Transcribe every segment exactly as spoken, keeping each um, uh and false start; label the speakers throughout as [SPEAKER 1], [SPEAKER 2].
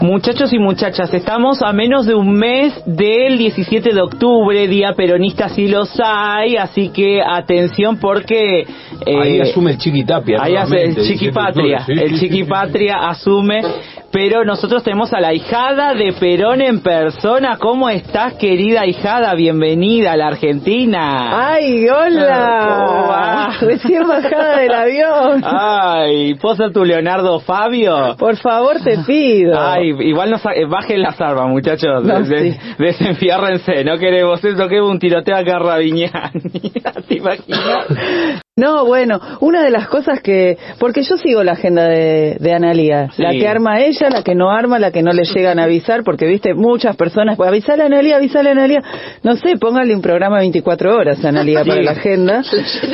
[SPEAKER 1] Muchachos y muchachas, estamos a menos de un mes del diecisiete de octubre, Día Peronista si los hay, así que atención porque...
[SPEAKER 2] Eh, ahí asume el Chiquitapia.
[SPEAKER 1] Ahí hace el Chiquipatria, sí, el Chiquipatria asume, pero nosotros tenemos a la ahijada de Perón en persona. ¿Cómo estás, querida ahijada? Bienvenida a la Argentina.
[SPEAKER 3] ¡Ay, hola! Recién bajada del avión.
[SPEAKER 1] Ay, ¿puedo ser tu Leonardo Fabio?
[SPEAKER 3] Por favor, te pido.
[SPEAKER 1] Ay, igual nos bajen las armas, muchachos.
[SPEAKER 3] No,
[SPEAKER 1] Des,
[SPEAKER 3] sí.
[SPEAKER 1] Desenfiárrense, no queremos eso, que un tiroteo acá a Raviñán. ¿Te imaginas?
[SPEAKER 3] No, bueno, una de las cosas que... Porque yo sigo la agenda de, de Analía. Sí. La que arma ella, la que no arma, la que no le llegan a avisar, porque, viste, muchas personas... Pues, avisale a Analía, avisale a Analía. No sé, póngale un programa veinticuatro horas a Analía sí. para la agenda.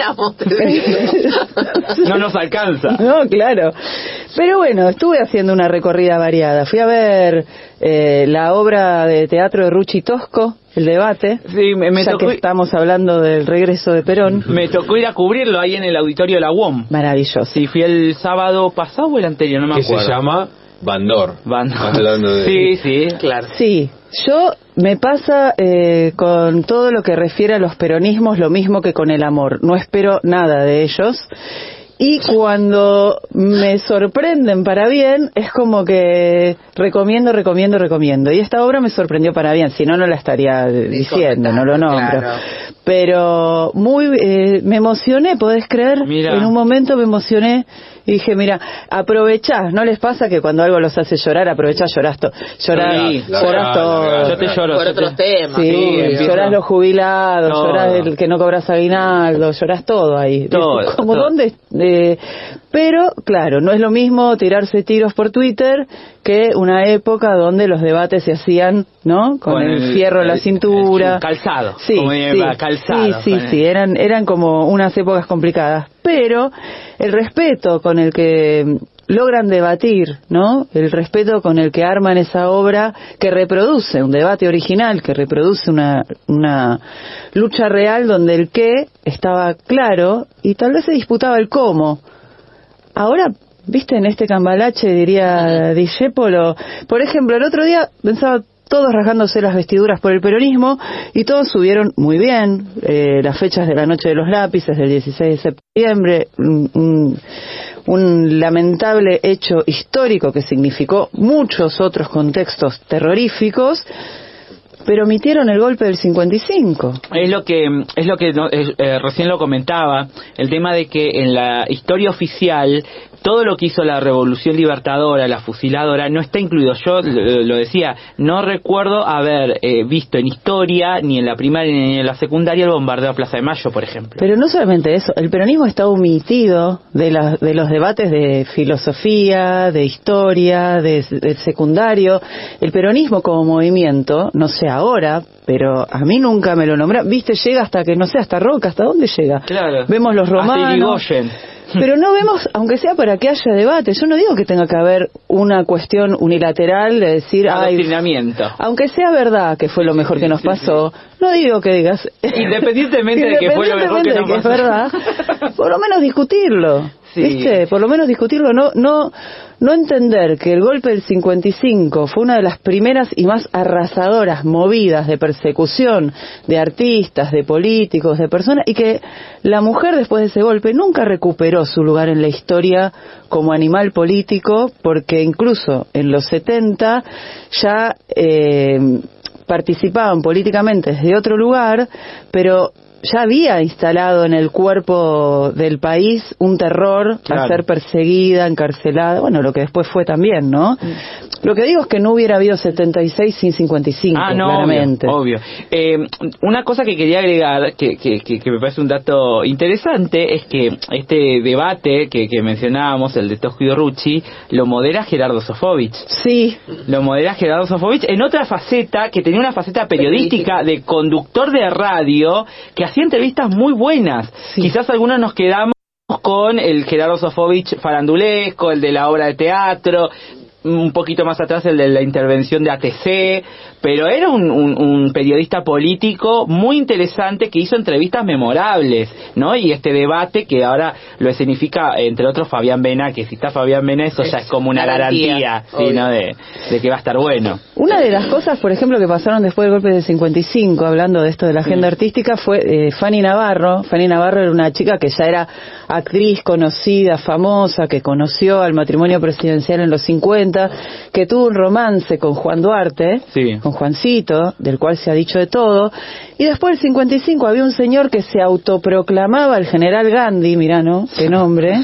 [SPEAKER 1] No nos alcanza.
[SPEAKER 3] No, claro. Pero bueno, estuve haciendo una recorrida variada. Fui a ver eh, la obra de teatro de Ruchi Tosco, El Debate,
[SPEAKER 1] sí, me, me
[SPEAKER 3] ya
[SPEAKER 1] tocó...
[SPEAKER 3] que estamos hablando del regreso de Perón.
[SPEAKER 1] Me tocó ir a cubrirlo ahí en el auditorio de la U O M.
[SPEAKER 3] Maravilloso.
[SPEAKER 1] Sí, fui el sábado pasado o el anterior, no me acuerdo.
[SPEAKER 2] Que se llama Bandor.
[SPEAKER 1] Bandor.
[SPEAKER 2] Hablando de...
[SPEAKER 1] Sí, sí, claro.
[SPEAKER 3] Sí, yo me pasa eh, con todo lo que refiere a los peronismos lo mismo que con el amor. No espero nada de ellos. Y cuando me sorprenden para bien, es como que recomiendo, recomiendo, recomiendo. Y esta obra me sorprendió para bien, si no, no la estaría diciendo, no lo nombro. Claro. Pero muy, eh, me emocioné, ¿podés creer? Mira. En un momento me emocioné y dije, mira, aprovechás, ¿no les pasa que cuando algo los hace llorar, aprovechás, llorás todo? Llorás,
[SPEAKER 1] sí,
[SPEAKER 3] llorás todo.
[SPEAKER 1] Yo te lloro.
[SPEAKER 4] Por otros
[SPEAKER 1] te...
[SPEAKER 4] temas.
[SPEAKER 3] Sí,
[SPEAKER 1] sí
[SPEAKER 3] llorás los jubilados, todo. Llorás el que no cobras aguinaldo, llorás todo ahí.
[SPEAKER 1] Todo.
[SPEAKER 3] Como
[SPEAKER 1] todo.
[SPEAKER 3] dónde... Eh, pero, claro, no es lo mismo tirarse tiros por Twitter que una época donde los debates se hacían, ¿no? Con, Con el, el fierro en la cintura.
[SPEAKER 1] El calzado.
[SPEAKER 3] Sí,
[SPEAKER 1] como
[SPEAKER 3] sí,
[SPEAKER 1] calzado.
[SPEAKER 3] Sí, sí, sí, eran, eran como unas épocas complicadas. Pero el respeto con el que logran debatir, ¿no? El respeto con el que arman esa obra que reproduce un debate original, que reproduce una, una lucha real donde el qué estaba claro y tal vez se disputaba el cómo. Ahora, viste, en este cambalache, diría Discépolo, por ejemplo, el otro día pensaba todos rasgándose las vestiduras por el peronismo y todos subieron muy bien eh, las fechas de la Noche de los Lápices del dieciséis de septiembre, un, un, un lamentable hecho histórico que significó muchos otros contextos terroríficos, pero omitieron el golpe del cincuenta y cinco.
[SPEAKER 1] Es lo que es lo que no, es, eh, recién lo comentaba, el tema de que en la historia oficial todo lo que hizo la Revolución Libertadora, la fusiladora, no está incluido. Yo lo, lo decía, no recuerdo haber eh, visto en historia, ni en la primaria ni en la secundaria, el bombardeo a Plaza de Mayo, por ejemplo.
[SPEAKER 3] Pero no solamente eso, el peronismo está omitido de, la, de los debates de filosofía, de historia, de, de secundario. El peronismo como movimiento, no sé ahora, pero a mí nunca me lo nombra. Viste, llega hasta que, no sé, hasta Roca, ¿hasta dónde llega?
[SPEAKER 1] Claro.
[SPEAKER 3] Vemos los romanos. Pero no vemos, aunque sea para que haya debate, yo no digo que tenga que haber una cuestión unilateral de decir, ay, aunque sea verdad que fue lo mejor que nos pasó, no digo que digas,
[SPEAKER 1] independientemente de que fue lo mejor que nos pasó,
[SPEAKER 3] es verdad, por lo menos discutirlo. Sí. ¿Viste? Por lo menos discutirlo, no no no entender que el golpe del cincuenta y cinco fue una de las primeras y más arrasadoras movidas de persecución de artistas, de políticos, de personas, y que la mujer después de ese golpe nunca recuperó su lugar en la historia como animal político, porque incluso en los setenta ya eh, participaban políticamente desde otro lugar, pero ya había instalado en el cuerpo del país un terror claro. a ser perseguida, encarcelada, bueno, lo que después fue también, ¿no? Mm. Lo que digo es que no hubiera habido setenta y seis sin cincuenta y cinco,
[SPEAKER 1] ah, no,
[SPEAKER 3] claramente.
[SPEAKER 1] Obvio, obvio. Eh, una cosa que quería agregar, que, que, que, que me parece un dato interesante, es que este debate que, que mencionábamos, el de Tosco y Rucci, lo modera Gerardo Sofovich.
[SPEAKER 3] Sí.
[SPEAKER 1] Lo modera Gerardo Sofovich en otra faceta, que tenía una faceta periodística de conductor de radio, que hacía entrevistas muy buenas. Sí. Quizás algunos nos quedamos con el Gerardo Sofovich farandulesco, el de la obra de teatro. un poquito más atrás el de la intervención de A T C, pero era un, un, un periodista político muy interesante que hizo entrevistas memorables, ¿no? Y este debate que ahora lo escenifica, entre otros, Fabián Vena, que si está Fabián Vena, eso ya es como una garantía, garantía ¿sí, no? de, de que va a estar bueno.
[SPEAKER 3] Una de las cosas, por ejemplo, que pasaron después del golpe del cincuenta y cinco, hablando de esto de la agenda sí. artística, fue eh, Fanny Navarro. Fanny Navarro era una chica que ya era actriz conocida, famosa, que conoció al matrimonio presidencial en los cincuenta, que tuvo un romance con Juan Duarte, sí. con Juancito, del cual se ha dicho de todo, y después del cincuenta y cinco había un señor que se autoproclamaba el general Gandhi, mirá, ¿no? Qué nombre,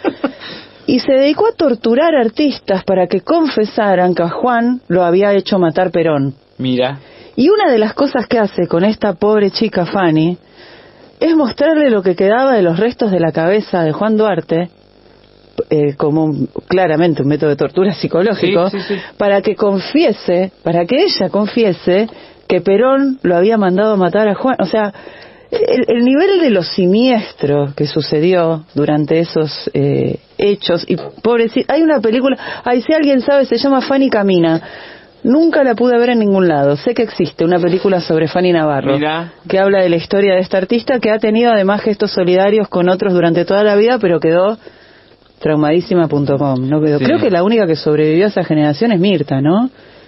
[SPEAKER 3] y se dedicó a torturar artistas para que confesaran que a Juan lo había hecho matar Perón.
[SPEAKER 1] Mira.
[SPEAKER 3] Y una de las cosas que hace con esta pobre chica Fanny es mostrarle lo que quedaba de los restos de la cabeza de Juan Duarte, eh, como un, claramente un método de tortura psicológico, sí, sí, sí. para que confiese, para que ella confiese que Perón lo había mandado a matar a Juan. O sea, el, el nivel de lo siniestro que sucedió durante esos eh, hechos, y pobrecita, hay una película, ay, si alguien sabe, se llama Fanny Camina. Nunca la pude ver en ningún lado. Sé que existe una película sobre Fanny Navarro,
[SPEAKER 1] Mira.
[SPEAKER 3] que habla de la historia de esta artista que ha tenido además gestos solidarios con otros durante toda la vida, pero quedó traumadísima punto com. No quedó. Sí. Creo que la única que sobrevivió a esa generación es Mirta, ¿no?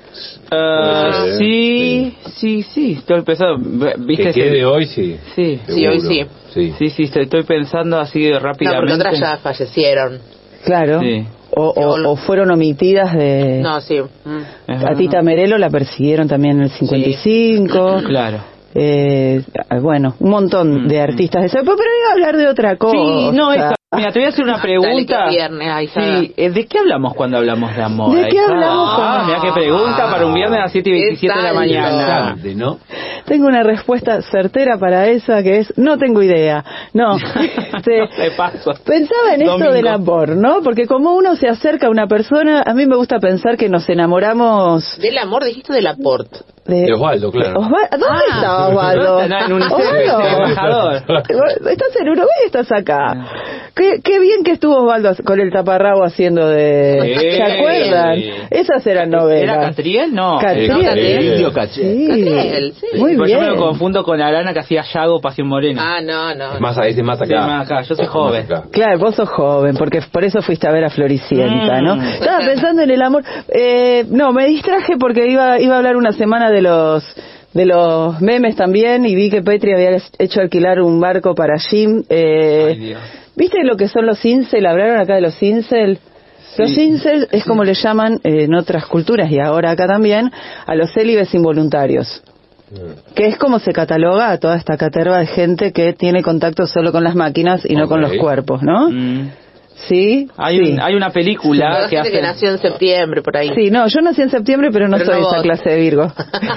[SPEAKER 1] Uh, sí, sí, sí, estoy pensando, ¿viste?
[SPEAKER 2] Que quede hoy, sí.
[SPEAKER 1] Sí,
[SPEAKER 4] sí, hoy sí.
[SPEAKER 1] Sí, sí, sí estoy, estoy pensando así rápidamente.
[SPEAKER 4] No, porque otras ya fallecieron.
[SPEAKER 3] Claro. Sí. O, o, o fueron omitidas de...
[SPEAKER 4] No, sí.
[SPEAKER 3] Mm. A Tita Merelo la persiguieron también en el cincuenta y cinco.
[SPEAKER 1] Sí. Claro.
[SPEAKER 3] Eh, bueno, un montón mm. de artistas de esa época, pero iba a hablar de otra cosa.
[SPEAKER 1] Sí, no, esa, mira, te voy a hacer una pregunta.
[SPEAKER 4] Dale, viernes, ahí
[SPEAKER 1] sí, ¿de qué hablamos cuando hablamos de amor?
[SPEAKER 3] ¿De qué hablamos?
[SPEAKER 1] Ah, mira qué pregunta para un viernes a las siete y veintisiete de la mañana.
[SPEAKER 2] ¿No?
[SPEAKER 3] Tengo una respuesta certera para esa, que es, no tengo idea. No, este,
[SPEAKER 1] no te paso.
[SPEAKER 3] Pensaba en esto del amor, ¿no? Porque como uno se acerca a una persona, a mí me gusta pensar que nos enamoramos...
[SPEAKER 4] Del amor, dijiste del aporte.
[SPEAKER 3] De,
[SPEAKER 2] de Osvaldo, claro.
[SPEAKER 3] Osvaldo, ¿dónde ah, está Osvaldo?
[SPEAKER 1] En un embajador.
[SPEAKER 3] ¿Estás en Uruguay y estás acá? Qué, qué bien que estuvo Osvaldo con el taparrabo haciendo de... Sí. ¿Se acuerdan? Esas eran novelas.
[SPEAKER 1] ¿Era Catriel? No.
[SPEAKER 3] Catriel.
[SPEAKER 1] No, Catriel. Catriel.
[SPEAKER 3] Sí.
[SPEAKER 4] Catriel, sí.
[SPEAKER 3] Muy
[SPEAKER 1] pues
[SPEAKER 3] bien.
[SPEAKER 1] Yo me lo confundo con la Arana que hacía Yago, Pasión Morena.
[SPEAKER 4] Ah, no, no.
[SPEAKER 2] Es más, es más acá.
[SPEAKER 1] Sí, más acá. Yo soy joven.
[SPEAKER 3] Claro, vos sos joven, porque por eso fuiste a ver a Floricienta, mm. ¿no? Estaba pensando en el amor. Eh, no, me distraje porque iba, iba a hablar una semana de los... de los memes también, y vi que Petri había hecho alquilar un barco para Jim. Eh,
[SPEAKER 1] Ay, Dios.
[SPEAKER 3] ¿Viste lo que son los incel? ¿Hablaron acá de los incel? Sí. Los incel es como le llaman eh, en otras culturas, y ahora acá también, a los célibes involuntarios. Mm. Que es como se cataloga a toda esta caterva de gente que tiene contacto solo con las máquinas y okay. no con los cuerpos, ¿no? Mm. Sí,
[SPEAKER 1] hay,
[SPEAKER 3] sí.
[SPEAKER 1] Un, hay una película
[SPEAKER 4] sí,
[SPEAKER 1] que hace...
[SPEAKER 4] que nació en septiembre, por ahí.
[SPEAKER 3] Sí, no, yo nací en septiembre, pero no pero soy no esa clase de Virgo.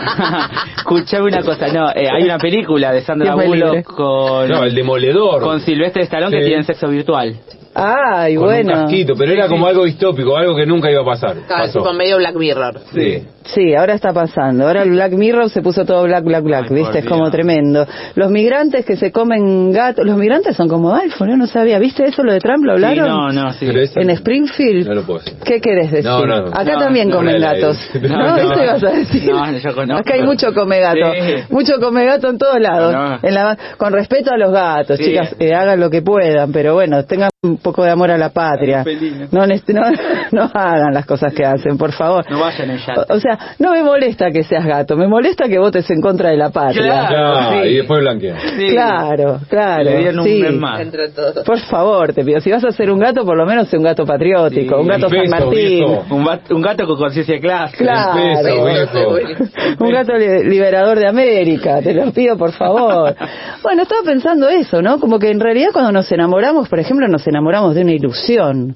[SPEAKER 1] Escuchame una cosa, no, eh, hay una película de Sandra Bullock con...
[SPEAKER 2] No, El Demoledor.
[SPEAKER 1] Con Silvestre Stallone sí. que tienen sexo virtual.
[SPEAKER 3] Ay,
[SPEAKER 2] con
[SPEAKER 3] bueno.
[SPEAKER 2] Un casquito, pero era como algo distópico, algo que nunca iba a pasar.
[SPEAKER 4] Claro, tipo medio Black Mirror.
[SPEAKER 2] Sí.
[SPEAKER 3] Sí, ahora está pasando. Ahora el Black Mirror se puso todo black, black, black, Ay, ¿viste? Es como tremendo. Los migrantes que se comen gatos, los migrantes son como iPhone, yo no sabía. ¿Viste eso, lo de Trump, lo hablaron?
[SPEAKER 1] Sí, no, no, sí.
[SPEAKER 3] En Springfield.
[SPEAKER 2] No lo puedo decir.
[SPEAKER 3] ¿Qué querés decir?
[SPEAKER 2] No, no,
[SPEAKER 3] Acá
[SPEAKER 2] no,
[SPEAKER 3] también
[SPEAKER 2] no,
[SPEAKER 3] comen
[SPEAKER 2] no,
[SPEAKER 3] gatos.
[SPEAKER 2] No,
[SPEAKER 3] no,
[SPEAKER 2] no,
[SPEAKER 3] ¿eso
[SPEAKER 2] no.
[SPEAKER 3] ibas a decir?
[SPEAKER 1] No, yo conozco.
[SPEAKER 3] Acá hay mucho come gato.
[SPEAKER 1] Sí.
[SPEAKER 3] Mucho come gato en todos lados.
[SPEAKER 1] No.
[SPEAKER 3] En la, con respeto a los gatos,
[SPEAKER 1] sí.
[SPEAKER 3] chicas, eh, hagan lo que puedan, pero bueno, tengan un poco de amor a la patria. No, no, no hagan las cosas que hacen, por favor.
[SPEAKER 1] No vayan en yate.
[SPEAKER 3] O, o sea, no me molesta que seas gato, me molesta que votes en contra de la patria.
[SPEAKER 2] Claro, sí. Y después blanquean.
[SPEAKER 3] Sí. Claro, claro.
[SPEAKER 1] Le dieron
[SPEAKER 3] sí.
[SPEAKER 1] un mes más.
[SPEAKER 4] Entre todos.
[SPEAKER 3] Por favor, te pido, si vas a ser un gato, por lo menos sé un gato patriótico, sí. un gato San Martín.
[SPEAKER 1] Un, bat, un gato con conciencia de clase.
[SPEAKER 3] Claro.
[SPEAKER 2] Peso,
[SPEAKER 3] un gato li liberador de América, te lo pido, por favor. Bueno, estaba pensando eso, ¿no? Como que en realidad cuando nos enamoramos, por ejemplo, nos enamoramos de una ilusión.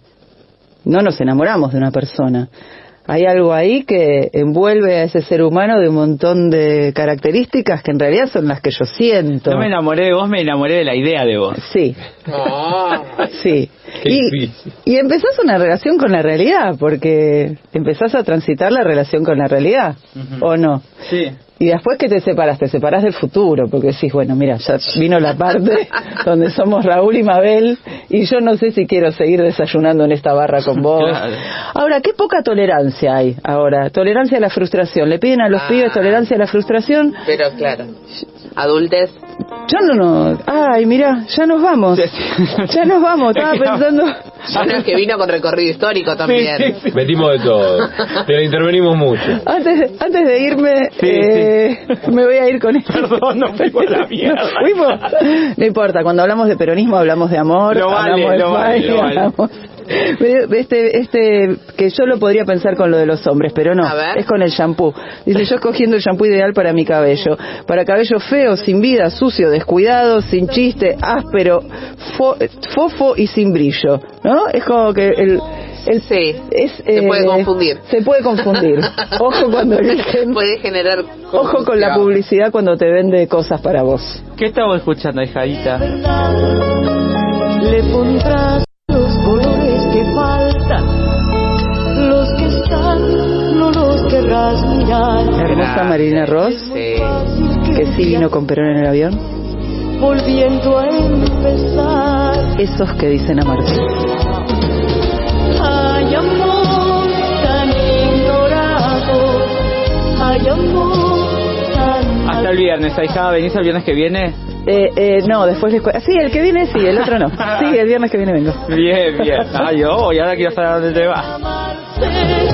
[SPEAKER 3] No nos enamoramos de una persona. Hay algo ahí que envuelve a ese ser humano de un montón de características que en realidad son las que yo siento.
[SPEAKER 1] No me enamoré de vos, me enamoré de la idea de vos.
[SPEAKER 3] Sí.
[SPEAKER 4] Oh.
[SPEAKER 3] Sí. Y, y empezás una relación con la realidad, porque empezás a transitar la relación con la realidad, uh-huh. ¿o no?
[SPEAKER 1] Sí.
[SPEAKER 3] Y después que te separas, te separas del futuro, porque decís, bueno, mira, ya vino la parte donde somos Raúl y Mabel, y yo no sé si quiero seguir desayunando en esta barra con vos.
[SPEAKER 1] Claro.
[SPEAKER 3] Ahora, qué poca tolerancia hay ahora. Tolerancia a la frustración. Le piden a los
[SPEAKER 4] Ah.
[SPEAKER 3] pibes tolerancia a la frustración.
[SPEAKER 4] Pero claro, adultes.
[SPEAKER 3] Yo no, no. Ay, mira, ya nos vamos. Ya nos vamos, estaba pensando.
[SPEAKER 4] Bueno, el que vino con recorrido histórico también.
[SPEAKER 1] Sí, sí, sí.
[SPEAKER 2] Metimos de todo. Pero intervenimos mucho.
[SPEAKER 3] Antes, antes de irme,
[SPEAKER 1] Sí,
[SPEAKER 3] eh, me voy a ir con esto.
[SPEAKER 1] Perdón, no fuimos a la mierda.
[SPEAKER 3] No fuimos. No importa, cuando hablamos de peronismo hablamos de amor,
[SPEAKER 1] Lo vale,
[SPEAKER 3] hablamos de
[SPEAKER 1] lo vale,
[SPEAKER 3] paz,
[SPEAKER 1] lo vale.
[SPEAKER 3] hablamos- Este, este, que yo lo podría pensar con lo de los hombres, pero no,
[SPEAKER 4] A ver.
[SPEAKER 3] es con el shampoo. Dice, yo escogiendo el shampoo ideal para mi cabello. Para cabello feo, sin vida, sucio, descuidado, sin chiste, áspero, fo- fofo y sin brillo, ¿no? Es como que el... el
[SPEAKER 4] Sí,
[SPEAKER 3] es,
[SPEAKER 4] se puede confundir.
[SPEAKER 3] Se puede confundir. Ojo cuando dicen...
[SPEAKER 4] Puede generar
[SPEAKER 3] Ojo con la
[SPEAKER 4] confusión.
[SPEAKER 3] publicidad cuando te vende cosas para vos.
[SPEAKER 1] ¿Qué estamos escuchando, hijadita?
[SPEAKER 5] Le pondrás los colores que faltan, los que están, no los querrás mirar.
[SPEAKER 3] La hermosa Marina Ross,
[SPEAKER 4] Sí.
[SPEAKER 3] que sí vino con Perón en el avión.
[SPEAKER 5] Volviendo a empezar.
[SPEAKER 3] Esos que dicen amarte.
[SPEAKER 5] Hay amor tan ignorado, hay amor tan
[SPEAKER 1] Hasta el viernes, ahijada. ¿Venís el viernes que viene?
[SPEAKER 3] Eh, eh, no, después les cu- sí, el que viene sí, el otro no. Sí, el viernes que viene vengo.
[SPEAKER 1] Bien, bien. Ay, yo, y ahora quiero saber a dónde te vas.
[SPEAKER 5] amarse.